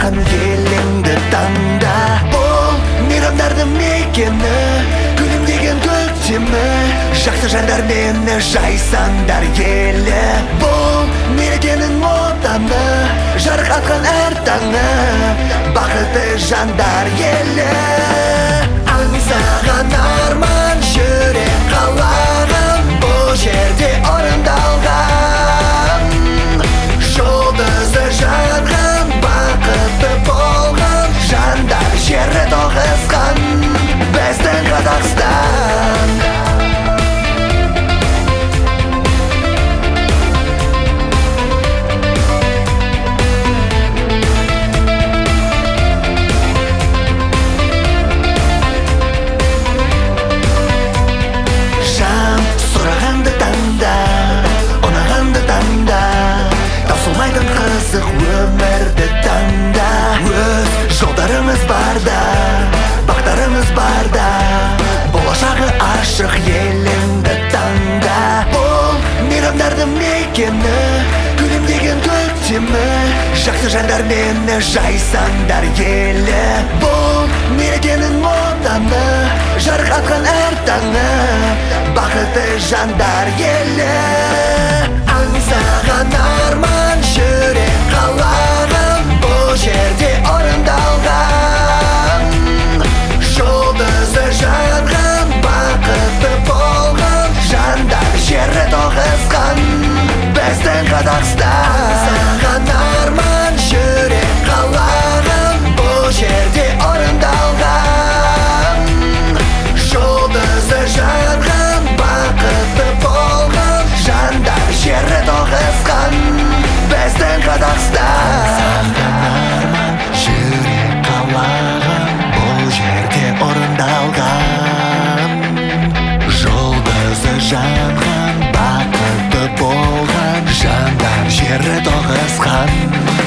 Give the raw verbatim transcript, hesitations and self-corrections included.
жатқан еліңді таңда. Бұл мейрамдардың мекені, күлімдеген көктемі, жақсы жандар мені жайсаңдар елі. Бұл мерекенің отаны, жарық атқан әр таңы, бақытты жандар елі. Аңсаған арман жүрек қалаған, бұл жерде орындалған. Жұлдызы жанған, бақытты болған жандар жері тоғысқан, біздің Қазақстан. Өмірді таңда, өз жолдарымыз барда, бақтарымыз барда, болашағы ашық еліңді таңда. Бұл мейрамдардың мекені, күлімдеген көктемі, жақсы жандар мені жайсаңдар елі. Бұл мерекенің отаны, жарық атқан әр таңы, бақытты жандар елі. Аңсаған арман жүрек қалаған, бұл жерде орындалған. Жұлдызы жанған, бақытты болған жандар жері тоғысқан, біздің Қазақстан. Аңсаған арман жүрек қалаған, бұл жерде орындалған. Жұлдызы жанған, бақытты болған жандар жері тоғысқан, біздің Қазақстан. Аңсаған арман жүрек қалаған, бұл жерде орындалған. Жұлдызы жанған, бақытты болған жандар жері тоғысқан.